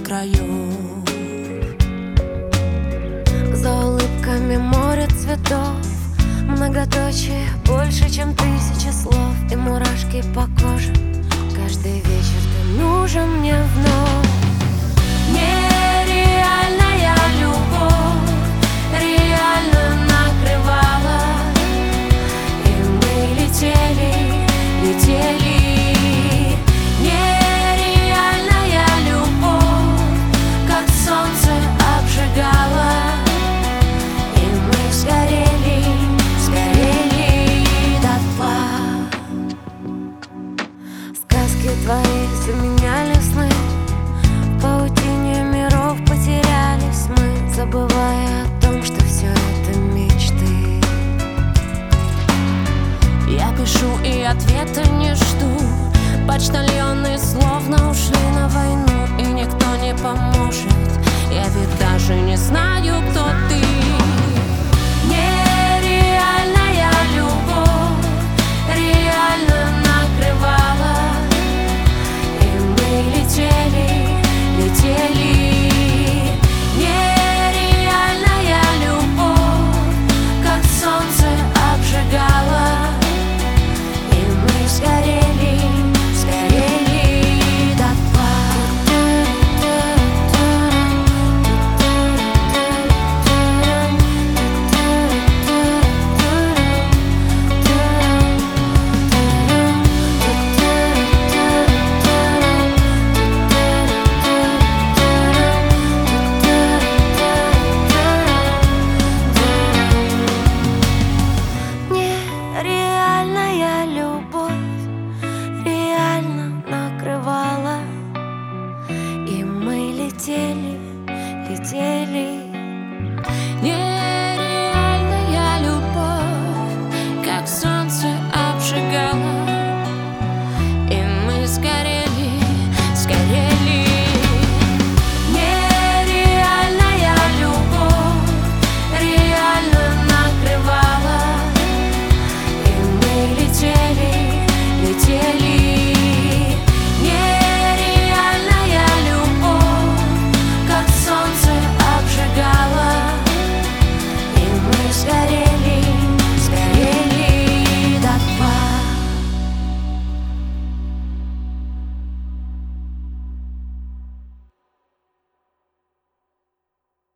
краев. За улыбками море цветов, многоточие больше, чем 1000 слов. И мурашки по коже, каждый вечер ты нужен мне вновь. Нереальная любовь реально накрывала, и мы летели, летели. Нереальная любовь, как солнце обжигала, и мы сгорели, сгорели дотла. Сказки твои заменяли сны, в паутине миров потерялись мы, забывая о том, что все это мечты. Я пишу и ответа не жду, почтальон из слов